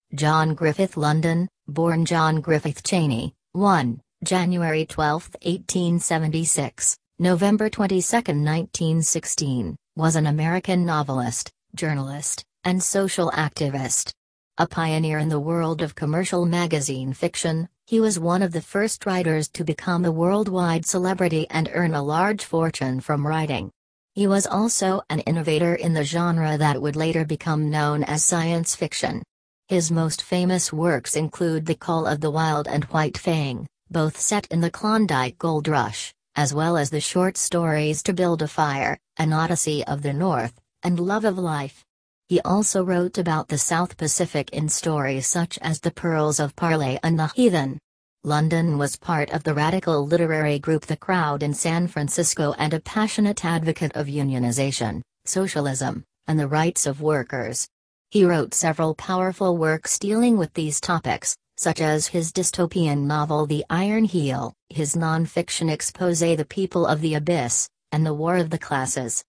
John Griffith London, born John Griffith Cheney, 1, January 12, 1876, November 22, 1916, was an American novelist, journalist, and social activist. A pioneer in the world of commercial magazine fiction, he was one of the first writers to become a worldwide celebrity and earn a large fortune from writing. He was also an innovator in the genre that would later become known as science fiction. His most famous works include The Call of the Wild and White Fang, both set in the Klondike Gold Rush, as well as the short stories To Build a Fire, An Odyssey of the North, and Love of Life. He also wrote about the South Pacific in stories such as The Pearls of Parley and The Heathen. London was part of the radical literary group The Crowd in San Francisco and a passionate advocate of unionization, socialism, and the rights of workers. He wrote several powerful works dealing with these topics, such as his dystopian novel The Iron Heel, his non-fiction expose The People of the Abyss, and The War of the Classes.